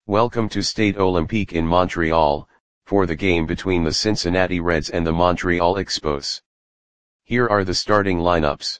Welcome to Stade Olympique in Montreal, for the game between the Cincinnati Reds and the Montreal Expos. Here are the starting lineups.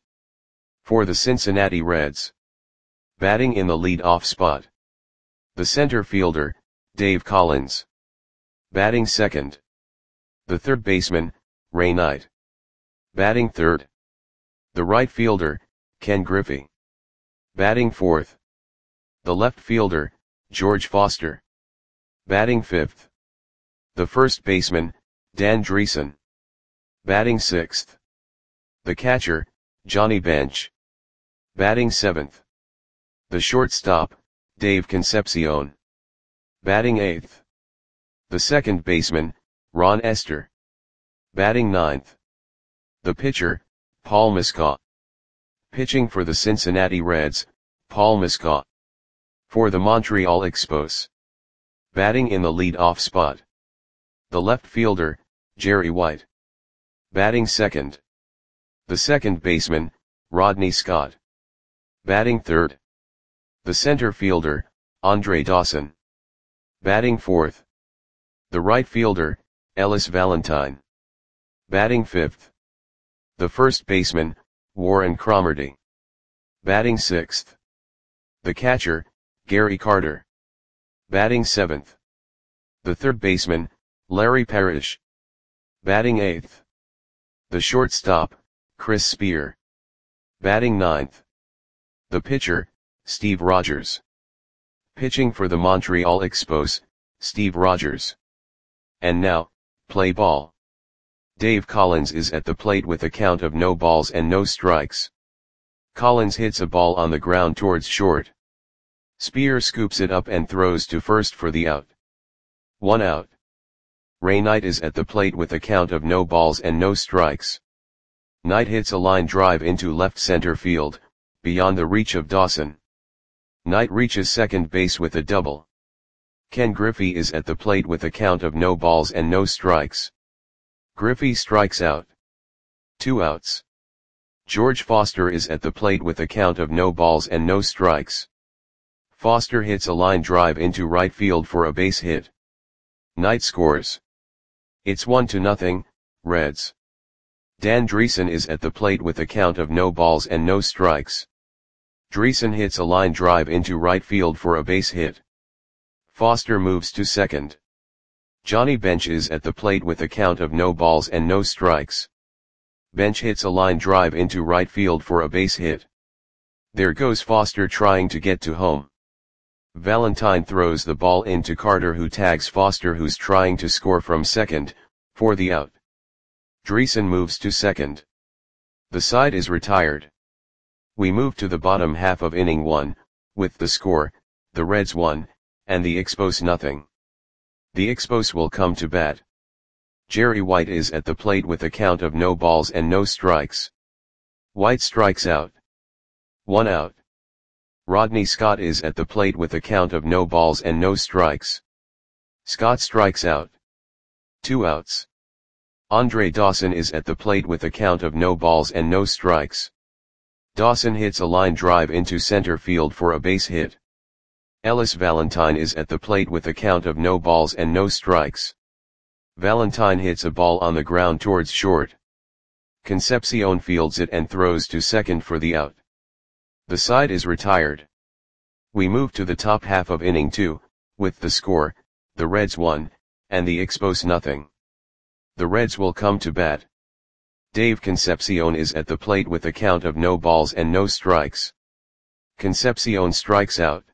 For the Cincinnati Reds. Batting in the lead-off spot. The center fielder, Dave Collins. Batting second. The third baseman, Ray Knight. Batting third. The right fielder, Ken Griffey. Batting fourth. The left fielder, George Foster. Batting fifth. The first baseman, Dan Driessen. Batting sixth. The catcher, Johnny Bench. Batting seventh. The shortstop, Dave Concepcion. Batting eighth. The second baseman, Ron Estes. Batting ninth. The pitcher, Paul Muscat. Pitching for the Cincinnati Reds, Paul Muscat. For the Montreal Expos. Batting in the lead-off spot. The left fielder, Jerry White. Batting second. The second baseman, Rodney Scott. Batting third. The center fielder, Andre Dawson. Batting fourth. The right fielder, Ellis Valentine. Batting fifth. The first baseman, Warren Cromartie. Batting sixth. The catcher, Gary Carter. Batting seventh. The third baseman, Larry Parrish. Batting eighth. The shortstop, Chris Spear. Batting ninth. The pitcher, Steve Rogers. Pitching for the Montreal Expos, Steve Rogers. And now, play ball. Dave Collins is at the plate with a count of no balls and no strikes. Collins hits a ball on the ground towards short. Spear scoops it up and throws to first for the out. 1 out. Ray Knight is at the plate with a count of no balls and no strikes. Knight hits a line drive into left center field, beyond the reach of Dawson. Knight reaches second base with a double. Ken Griffey is at the plate with a count of no balls and no strikes. Griffey strikes out. 2 outs. George Foster is at the plate with a count of no balls and no strikes. Foster hits a line drive into right field for a base hit. Knight scores. It's 1-0, Reds. Dan Driessen is at the plate with a count of no balls and no strikes. Driessen hits a line drive into right field for a base hit. Foster moves to second. Johnny Bench is at the plate with a count of no balls and no strikes. Bench hits a line drive into right field for a base hit. There goes Foster trying to get to home. Valentine throws the ball into Carter, who tags Foster, who's trying to score from second, for the out. Driessen moves to second. The side is retired. We move to the bottom half of inning 1, with the score, the Reds 1, and the Expos 0. The Expos will come to bat. Jerry White is at the plate with a count of no balls and no strikes. White strikes out. 1 out. Rodney Scott is at the plate with a count of no balls and no strikes. Scott strikes out. 2 outs. Andre Dawson is at the plate with a count of no balls and no strikes. Dawson hits a line drive into center field for a base hit. Ellis Valentine is at the plate with a count of no balls and no strikes. Valentine hits a ball on the ground towards short. Concepcion fields it and throws to second for the out. The side is retired. We move to the top half of inning 2, with the score, the Reds 1, and the Expos 0. The Reds will come to bat. Dave Concepcion is at the plate with a count of no balls and no strikes. Concepcion strikes out.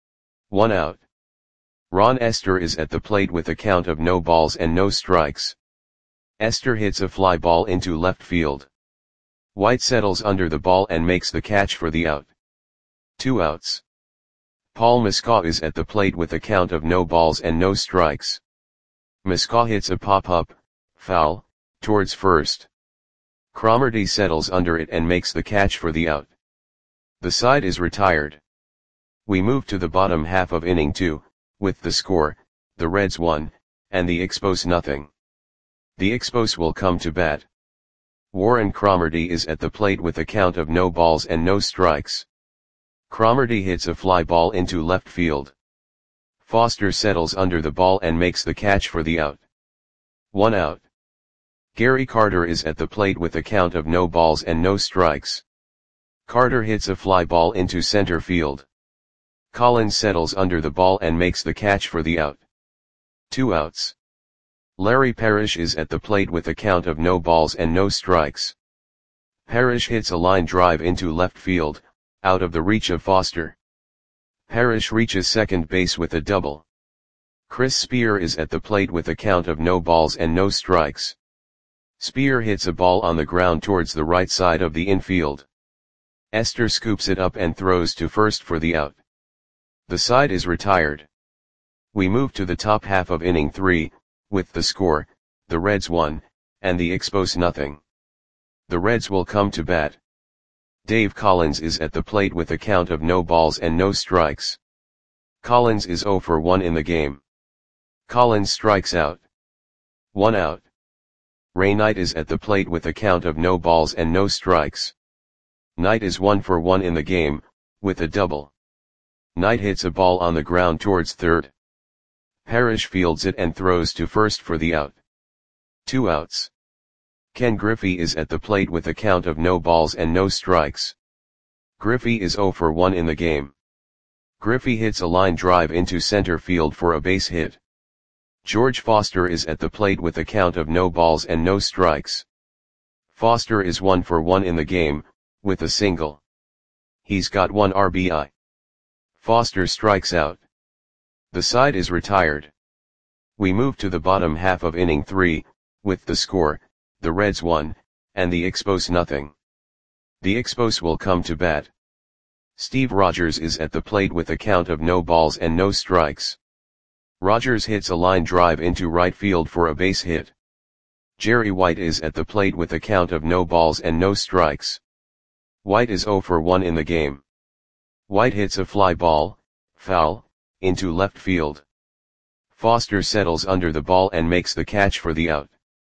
1 out. Ron Estes is at the plate with a count of no balls and no strikes. Estes hits a fly ball into left field. White settles under the ball and makes the catch for the out. 2 outs. Paul Muscat is at the plate with a count of no balls and no strikes. Muscat hits a pop-up, foul, towards first. Cromartie settles under it and makes the catch for the out. The side is retired. We move to the bottom half of inning 2, with the score, the Reds 1, and the Expos 0. The Expos will come to bat. Warren Cromartie is at the plate with a count of no balls and no strikes. Cromartie hits a fly ball into left field. Foster settles under the ball and makes the catch for the out. 1 out. Gary Carter is at the plate with a count of no balls and no strikes. Carter hits a fly ball into center field. Collins settles under the ball and makes the catch for the out. 2 outs. Larry Parrish is at the plate with a count of no balls and no strikes. Parrish hits a line drive into left field, out of the reach of Foster. Parrish reaches second base with a double. Chris Spear is at the plate with a count of no balls and no strikes. Spear hits a ball on the ground towards the right side of the infield. Esther scoops it up and throws to first for the out. The side is retired. We move to the top half of inning 3, with the score, the Reds 1, and the Expos nothing. The Reds will come to bat. Dave Collins is at the plate with a count of no balls and no strikes. Collins is 0 for 1 in the game. Collins strikes out. 1 out. Ray Knight is at the plate with a count of no balls and no strikes. Knight is 1 for 1 in the game, with a double. Knight hits a ball on the ground towards third. Parrish fields it and throws to first for the out. 2 outs. Ken Griffey is at the plate with a count of no balls and no strikes. Griffey is 0 for 1 in the game. Griffey hits a line drive into center field for a base hit. George Foster is at the plate with a count of no balls and no strikes. Foster is 1 for 1 in the game, with a single. He's got 1 RBI. Foster strikes out. The side is retired. We move to the bottom half of inning 3, with the score, the Reds 1, and the Expos nothing. The Expos will come to bat. Steve Rogers is at the plate with a count of no balls and no strikes. Rogers hits a line drive into right field for a base hit. Jerry White is at the plate with a count of no balls and no strikes. White is 0 for 1 in the game. White hits a fly ball, foul, into left field. Foster settles under the ball and makes the catch for the out.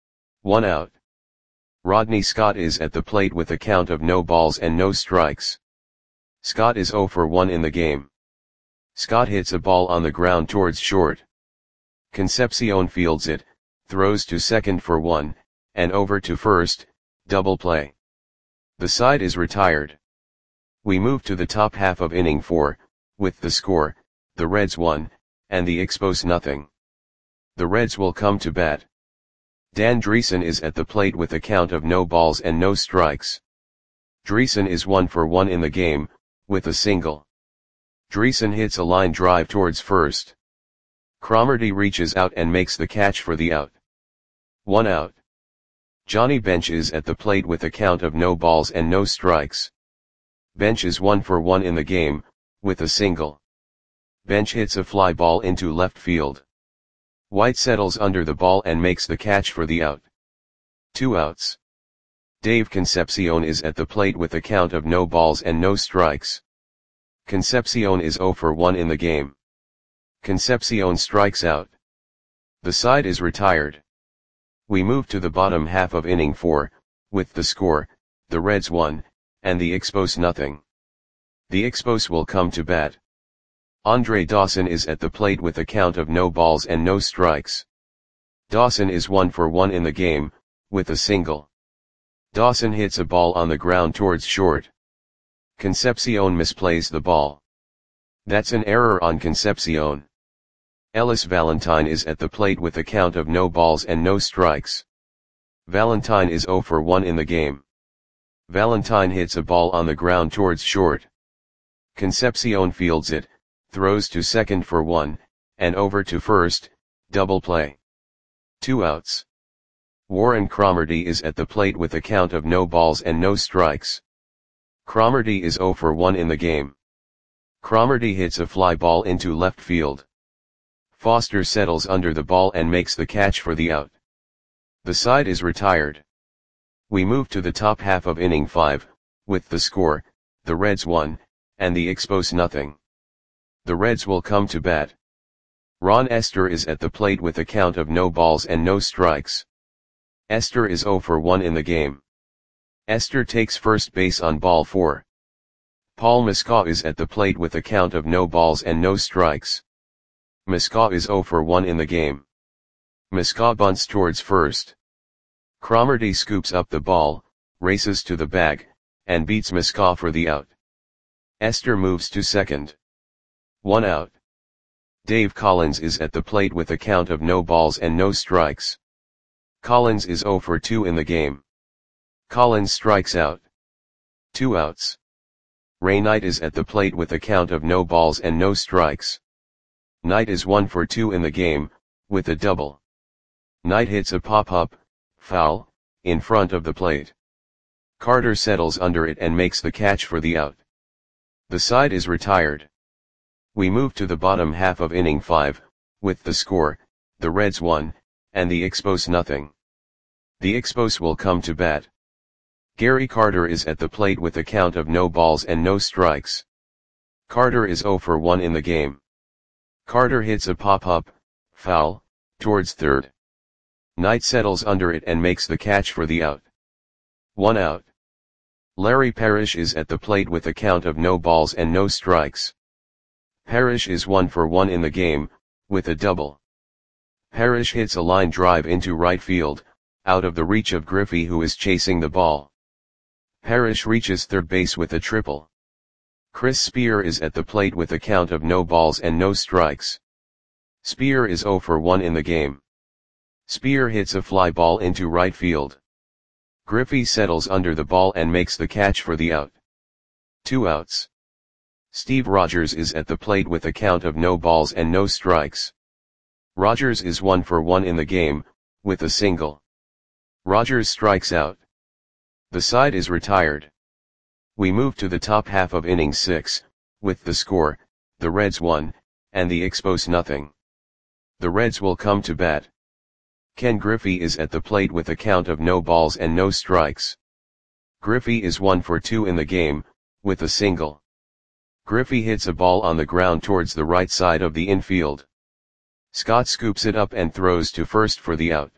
1 out. Rodney Scott is at the plate with a count of no balls and no strikes. Scott is 0 for 1 in the game. Scott hits a ball on the ground towards short. Concepcion fields it, throws to second for 1, and over to first, double play. The side is retired. We move to the top half of inning 4, with the score, the Reds 1, and the Expos nothing. The Reds will come to bat. Dan Dreesen is at the plate with a count of no balls and no strikes. Dreesen is 1 for 1 in the game, with a single. Dreesen hits a line drive towards first. Cromartie reaches out and makes the catch for the out. 1 out. Johnny Bench is at the plate with a count of no balls and no strikes. Bench is 1 for 1 in the game, with a single. Bench hits a fly ball into left field. White settles under the ball and makes the catch for the out. 2 outs. Dave Concepcion is at the plate with a count of no balls and no strikes. Concepcion is 0 for 1 in the game. Concepcion strikes out. The side is retired. We move to the bottom half of inning 4, with the score, the Reds 1, and the Expos nothing. The Expos will come to bat. Andre Dawson is at the plate with a count of no balls and no strikes. Dawson is 1 for 1 in the game, with a single. Dawson hits a ball on the ground towards short. Concepcion misplays the ball. That's an error on Concepcion. Ellis Valentine is at the plate with a count of no balls and no strikes. Valentine is 0 for 1 in the game. Valentine hits a ball on the ground towards short. Concepcion fields it, throws to second for 1, and over to first, double play. 2 outs. Warren Cromartie is at the plate with a count of no balls and no strikes. Cromartie is 0 for 1 in the game. Cromartie hits a fly ball into left field. Foster settles under the ball and makes the catch for the out. The side is retired. We move to the top half of inning 5, with the score, the Reds 1, and the Expos nothing. The Reds will come to bat. Ron Esther is at the plate with a count of no balls and no strikes. Esther is 0 for 1 in the game. Esther takes first base on ball 4. Paul Muscat is at the plate with a count of no balls and no strikes. Miska is 0 for 1 in the game. Miska bunts towards first. Cromarty scoops up the ball, races to the bag, and beats Miska for the out. Esther moves to second. 1 out. Dave Collins is at the plate with a count of no balls and no strikes. Collins is 0 for 2 in the game. Collins strikes out. 2 outs. Ray Knight is at the plate with a count of no balls and no strikes. Knight is 1 for 2 in the game, with a double. Knight hits a pop-up, foul, in front of the plate. Carter settles under it and makes the catch for the out. The side is retired. We move to the bottom half of inning 5, with the score, the Reds 1, and the Expos nothing. The Expos will come to bat. Gary Carter is at the plate with a count of no balls and no strikes. Carter is 0 for 1 in the game. Carter hits a pop-up, foul, towards third. Knight settles under it and makes the catch for the out. 1 out. Larry Parrish is at the plate with a count of no balls and no strikes. Parrish is 1 for 1 in the game, with a double. Parrish hits a line drive into right field, out of the reach of Griffey who is chasing the ball. Parrish reaches third base with a triple. Chris Spear is at the plate with a count of no balls and no strikes. Spear is 0 for 1 in the game. Spear hits a fly ball into right field. Griffey settles under the ball and makes the catch for the out. 2 outs. Steve Rogers is at the plate with a count of no balls and no strikes. Rogers is 1 for 1 in the game, with a single. Rogers strikes out. The side is retired. We move to the top half of inning 6, with the score, the Reds 1, and the Expos nothing. The Reds will come to bat. Ken Griffey is at the plate with a count of no balls and no strikes. Griffey is 1 for 2 in the game, with a single. Griffey hits a ball on the ground towards the right side of the infield. Scott scoops it up and throws to first for the out.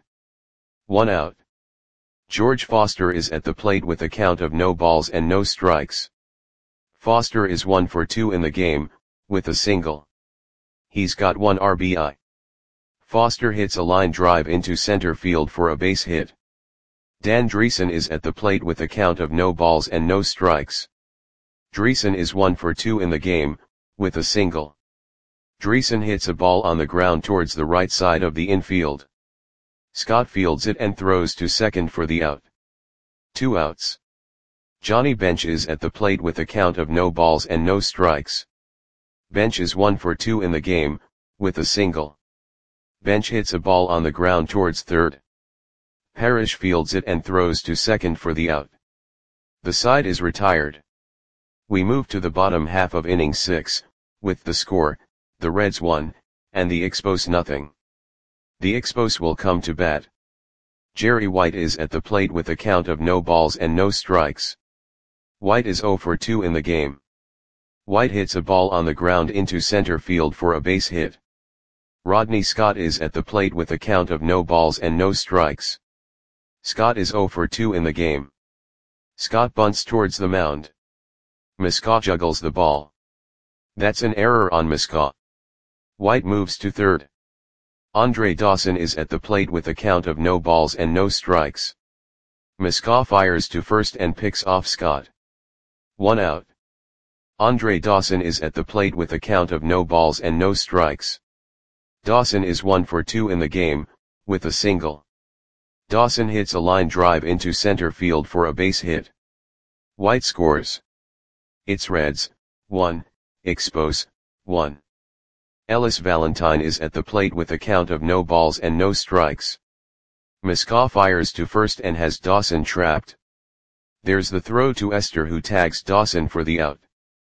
1 out. George Foster is at the plate with a count of no balls and no strikes. Foster is 1 for 2 in the game, with a single. He's got 1 RBI. Foster hits a line drive into center field for a base hit. Dan Dreesen is at the plate with a count of no balls and no strikes. Dreesen is 1 for 2 in the game, with a single. Dreesen hits a ball on the ground towards the right side of the infield. Scott fields it and throws to second for the out. 2 outs. Johnny Bench is at the plate with a count of no balls and no strikes. Bench is 1 for 2 in the game, with a single. Bench hits a ball on the ground towards third. Parrish fields it and throws to second for the out. The side is retired. We move to the bottom half of inning 6, with the score, the Reds 1, and the Expos nothing. The Expos will come to bat. Jerry White is at the plate with a count of no balls and no strikes. White is 0 for 2 in the game. White hits a ball on the ground into center field for a base hit. Rodney Scott is at the plate with a count of no balls and no strikes. Scott is 0 for 2 in the game. Scott bunts towards the mound. Miska juggles the ball. That's an error on Miska. White moves to third. Andre Dawson is at the plate with a count of no balls and no strikes. Miska fires to first and picks off Scott. 1 out. Andre Dawson is at the plate with a count of no balls and no strikes. Dawson is 1 for 2 in the game, with a single. Dawson hits a line drive into center field for a base hit. White scores. It's Reds, 1, Expos, 1. Ellis Valentine is at the plate with a count of no balls and no strikes. Miska fires to first and has Dawson trapped. There's the throw to Esther who tags Dawson for the out.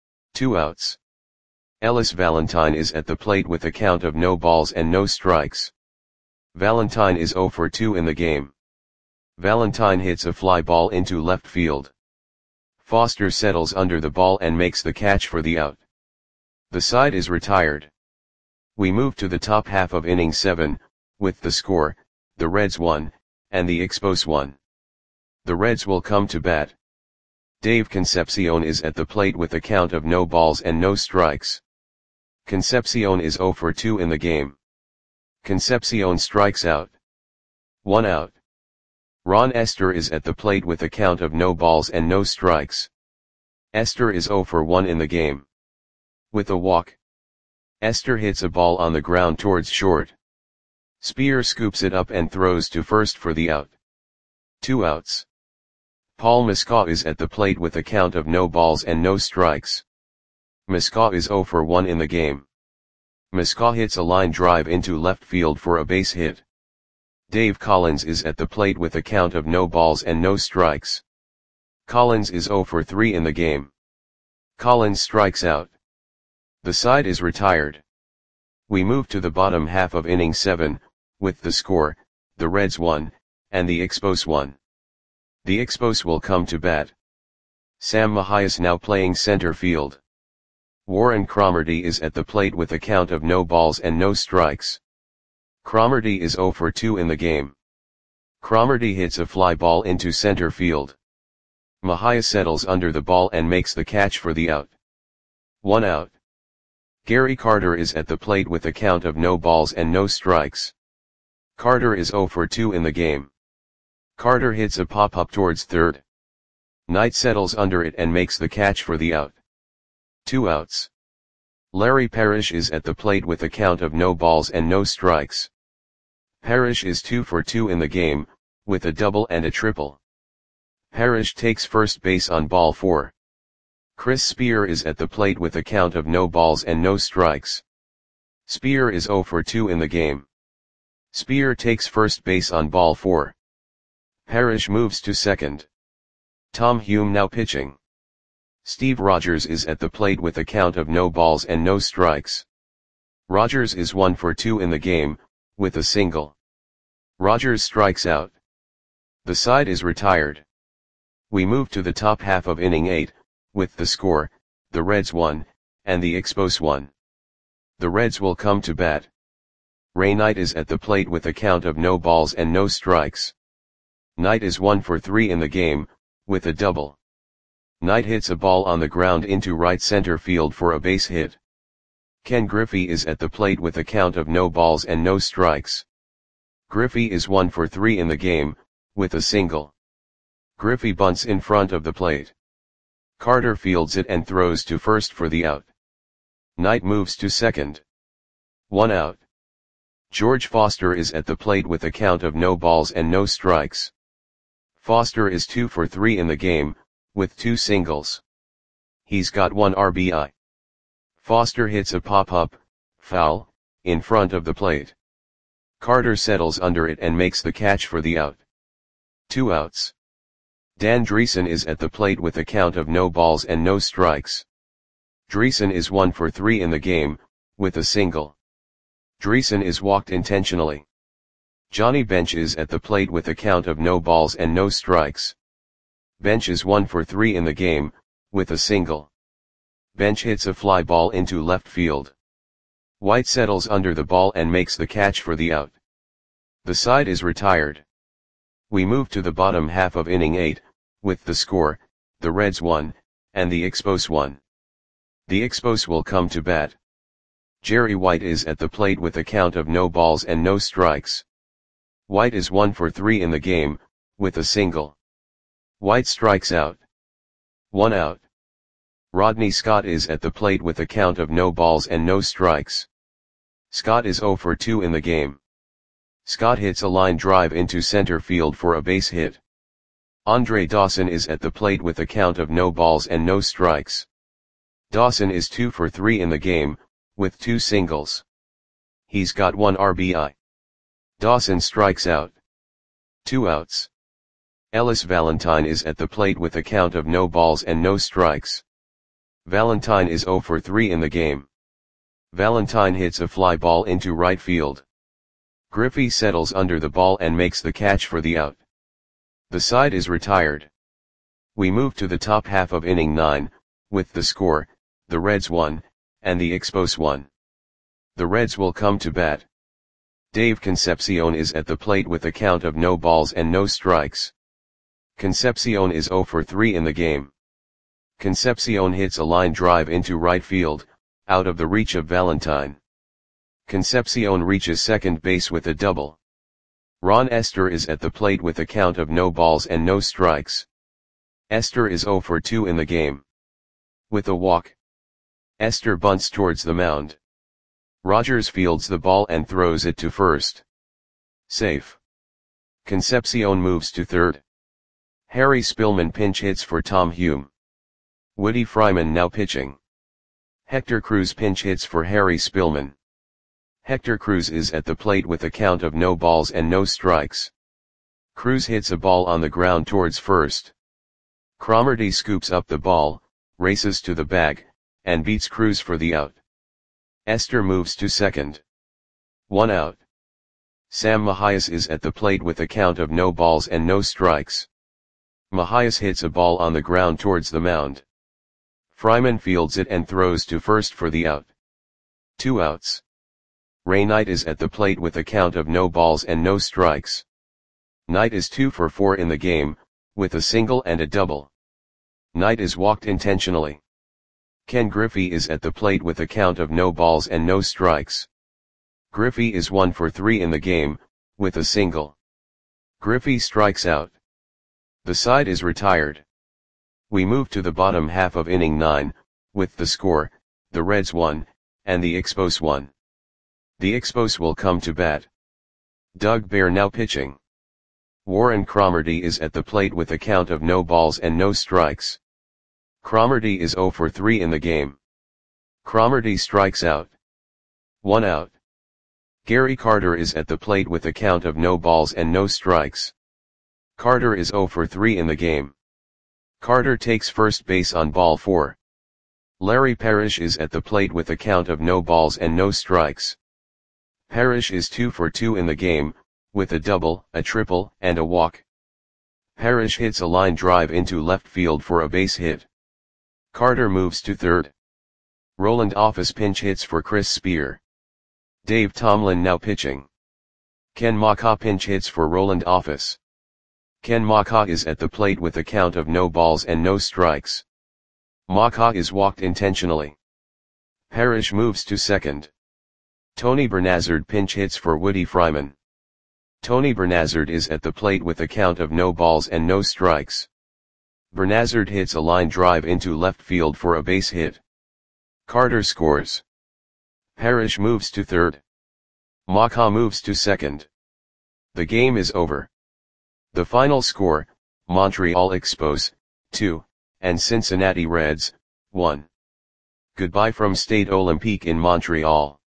2 outs. Ellis Valentine is at the plate with a count of no balls and no strikes. Valentine is 0 for 2 in the game. Valentine hits a fly ball into left field. Foster settles under the ball and makes the catch for the out. The side is retired. We move to the top half of inning 7, with the score, the Reds 1, and the Expos 1. The Reds will come to bat. Dave Concepcion is at the plate with a count of no balls and no strikes. Concepcion is 0 for 2 in the game. Concepcion strikes out. 1 out. Ron Esther is at the plate with a count of no balls and no strikes. Esther is 0 for 1 in the game. With a walk, Esther hits a ball on the ground towards short. Spear scoops it up and throws to first for the out. 2 outs. Paul Muscat is at the plate with a count of no balls and no strikes. Muscat is 0 for 1 in the game. Muscat hits a line drive into left field for a base hit. Dave Collins is at the plate with a count of no balls and no strikes. Collins is 0 for 3 in the game. Collins strikes out. The side is retired. We move to the bottom half of inning 7, with the score, the Reds 1, and the Expos 1. The Expos will come to bat. Sam Mahias now playing center field. Warren Cromartie is at the plate with a count of no balls and no strikes. Cromartie is 0 for 2 in the game. Cromartie hits a fly ball into center field. Mahias settles under the ball and makes the catch for the out. 1 out. Gary Carter is at the plate with a count of no balls and no strikes. Carter is 0 for 2 in the game. Carter hits a pop-up towards third. Knight settles under it and makes the catch for the out. 2 outs. Larry Parrish is at the plate with a count of no balls and no strikes. Parrish is 2 for 2 in the game, with a double and a triple. Parrish takes first base on ball 4. Chris Spear is at the plate with a count of no balls and no strikes. Spear is 0 for 2 in the game. Spear takes first base on ball 4. Parrish moves to second. Tom Hume now pitching. Steve Rogers is at the plate with a count of no balls and no strikes. Rogers is 1 for 2 in the game, with a single. Rogers strikes out. The side is retired. We move to the top half of inning 8, with the score, the Reds 1, and the Expos 1. The Reds will come to bat. Ray Knight is at the plate with a count of no balls and no strikes. Knight is 1 for 3 in the game, with a double. Knight hits a ball on the ground into right center field for a base hit. Ken Griffey is at the plate with a count of no balls and no strikes. Griffey is 1 for 3 in the game, with a single. Griffey bunts in front of the plate. Carter fields it and throws to first for the out. Knight moves to second. 1 out. George Foster is at the plate with a count of no balls and no strikes. Foster is 2 for 3 in the game, with 2 singles. He's got 1 RBI. Foster hits a pop-up, foul, in front of the plate. Carter settles under it and makes the catch for the out. 2 outs. Dan Dreesen is at the plate with a count of no balls and no strikes. Dreesen is 1 for 3 in the game, with a single. Dreesen is walked intentionally. Johnny Bench is at the plate with a count of no balls and no strikes. Bench is 1 for 3 in the game, with a single. Bench hits a fly ball into left field. White settles under the ball and makes the catch for the out. The side is retired. We move to the bottom half of inning 8, with the score, the Reds 1, and the Expos 1. The Expos will come to bat. Jerry White is at the plate with a count of no balls and no strikes. White is 1 for 3 in the game, with a single. White strikes out. 1 out. Rodney Scott is at the plate with a count of no balls and no strikes. Scott is 0 for 2 in the game. Scott hits a line drive into center field for a base hit. Andre Dawson is at the plate with a count of no balls and no strikes. Dawson is 2 for 3 in the game, with 2 singles. He's got 1 RBI. Dawson strikes out. 2 outs. Ellis Valentine is at the plate with a count of no balls and no strikes. Valentine is 0 for 3 in the game. Valentine hits a fly ball into right field. Griffey settles under the ball and makes the catch for the out. The side is retired. We move to the top half of inning 9, with the score, the Reds 1, and the Expos 1. The Reds will come to bat. Dave Concepcion is at the plate with a count of no balls and no strikes. Concepcion is 0 for 3 in the game. Concepcion hits a line drive into right field, out of the reach of Valentine. Concepcion reaches second base with a double. Ron Esther is at the plate with a count of no balls and no strikes. Esther is 0 for 2 in the game. With a walk, Esther bunts towards the mound. Rogers fields the ball and throws it to first. Safe. Concepcion moves to third. Harry Spillman pinch hits for Tom Hume. Woody Fryman now pitching. Hector Cruz pinch hits for Harry Spillman. Hector Cruz is at the plate with a count of no balls and no strikes. Cruz hits a ball on the ground towards first. Cromartie scoops up the ball, races to the bag, and beats Cruz for the out. Esther moves to second. 1 out. Sam Mahias is at the plate with a count of no balls and no strikes. Mahias hits a ball on the ground towards the mound. Fryman fields it and throws to first for the out. 2 outs. Ray Knight is at the plate with a count of no balls and no strikes. Knight is 2 for 4 in the game, with a single and a double. Knight is walked intentionally. Ken Griffey is at the plate with a count of no balls and no strikes. Griffey is 1 for 3 in the game, with a single. Griffey strikes out. The side is retired. We move to the bottom half of inning 9, with the score, the Reds 1, and the Expos 1. The Expos will come to bat. Doug Bear now pitching. Warren Cromartie is at the plate with a count of no balls and no strikes. Cromartie is 0 for 3 in the game. Cromartie strikes out. 1 out. Gary Carter is at the plate with a count of no balls and no strikes. Carter is 0 for 3 in the game. Carter takes first base on ball 4. Larry Parrish is at the plate with a count of no balls and no strikes. Parrish is 2 for 2 in the game, with a double, a triple, and a walk. Parrish hits a line drive into left field for a base hit. Carter moves to third. Roland Office pinch hits for Chris Spear. Dave Tomlin now pitching. Ken Maka pinch hits for Roland Office. Ken Maka is at the plate with a count of no balls and no strikes. Maka is walked intentionally. Parrish moves to second. Tony Bernazard pinch hits for Woody Fryman. Tony Bernazard is at the plate with a count of no balls and no strikes. Bernazard hits a line drive into left field for a base hit. Carter scores. Parrish moves to third. Maka moves to second. The game is over. The final score, Montreal Expos, 2, and Cincinnati Reds, 1. Goodbye from Stade Olympique in Montreal.